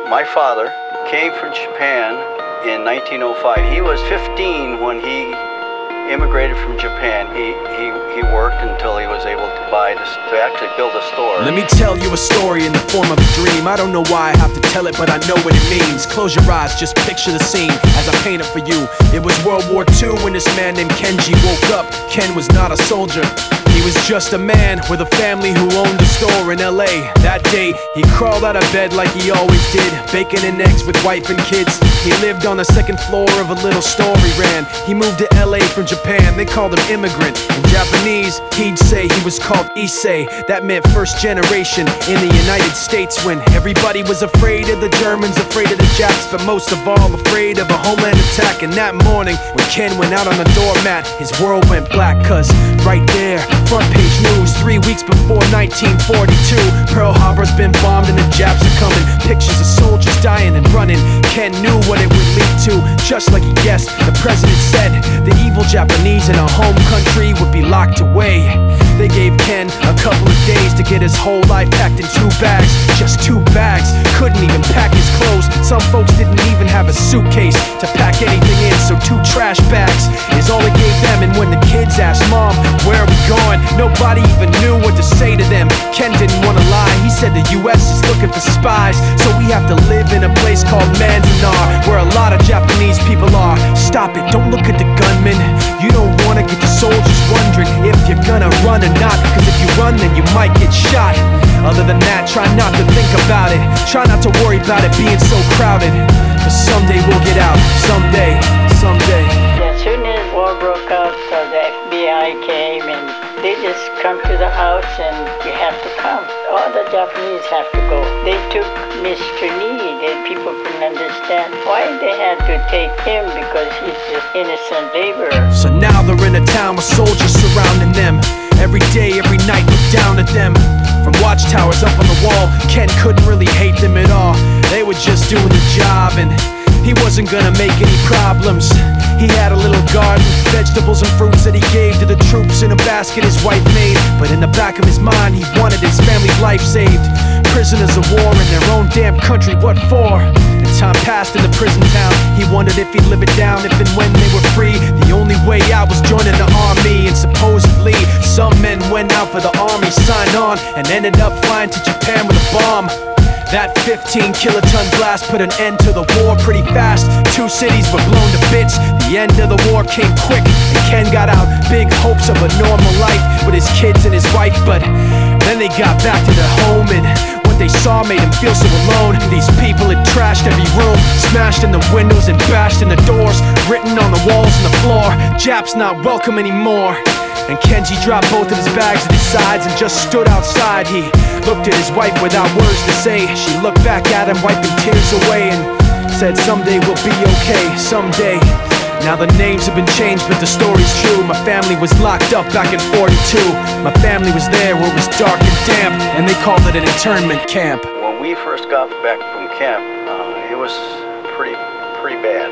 My father came from Japan in 1905. He was 15 when he immigrated from Japan. He worked until he was able to actually build a store. Let me tell you a story in the form of a dream. I don't know why I have to tell it, but I know what it means. Close your eyes, just picture the scene as I paint it for you. It was World War II when this man named Kenji woke up. Ken was not a soldier. He was just a man with a family who owned a store in LA. That day, he crawled out of bed like he always did, bacon and eggs with wife and kids. He lived on the second floor of a little store he ran. He moved to LA from Japan, they called him immigrant. In Japanese, he'd say he was called Issei. That meant first generation in the United States, when everybody was afraid of the Germans, afraid of the Japs, but most of all afraid of a homeland attack. And that morning, when Ken went out on the doormat, his world went black, cause right there, front page news, 3 weeks before 1942, Pearl Harbor's been bombed and the Japs are coming. Pictures of soldiers dying and running. Ken knew what it would lead to, just like he guessed. The president said the evil Japanese in our home country would be locked away. They gave Ken a couple of days to get his whole life packed in 2 bags. Just 2 bags, couldn't even pack his clothes. Some folks didn't even have a suitcase to pack anything in, so 2 trash bags is all they gave them. And when the kids asked Mom, where are we going? Nobody even knew what to say to them. Ken didn't want to lie, he said the US is looking for spies, so we have to live in a place called Manzanar, where a lot of Japanese people are. Stop it, don't look at the gunmen. You don't want to get the soldiers wondering if you're gonna run or not, cause if you run then you might get shot. Other than that, try not to think about it. Try not to worry about it being so crowded, cause someday we'll get out. Someday, someday. As soon as war broke out, the FBI came and they just come to the house and you have to come. All the Japanese have to go. They took Mr. Need and people couldn't understand why they had to take him, because he's just innocent laborer. So now they're in a town with soldiers surrounding them. Every day, every night, look down at them. From watchtowers up on the wall, Ken couldn't really hate them at all. They were just doing the job and he wasn't gonna make any problems. He had a little garden, vegetables and fruits that he gave to the troops in a basket his wife made. But in the back of his mind, he wanted his family's life saved. Prisoners of war in their own damn country, what for? And time passed in the prison town. He wondered if he'd live it down if and when they were free. The only way out was joining the army, and supposedly some men went out for the army, signed on, and ended up flying to Japan with a bomb. That 15-kiloton blast put an end to the war pretty fast. 2 cities were blown to bits. The end of the war came quick, and Ken got out. Big hopes of a normal life with his kids and his wife, but then they got back to their home, and what they saw made him feel so alone. These people had trashed every room, smashed in the windows and bashed in the doors, written on the walls and the floor, Japs not welcome anymore. And Kenji dropped both of his bags at his sides and just stood outside. He looked at his wife without words to say. She looked back at him, wiping tears away, and said, someday we'll be okay, someday. Now the names have been changed, but the story's true. My family was locked up back in 42. My family was there where it was dark and damp, and they called it an internment camp. When we first got back from camp, it was pretty bad.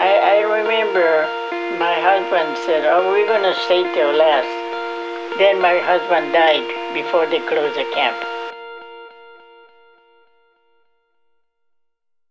I remember my husband said, oh, we're gonna stay till last. Then my husband died before they closed the camp.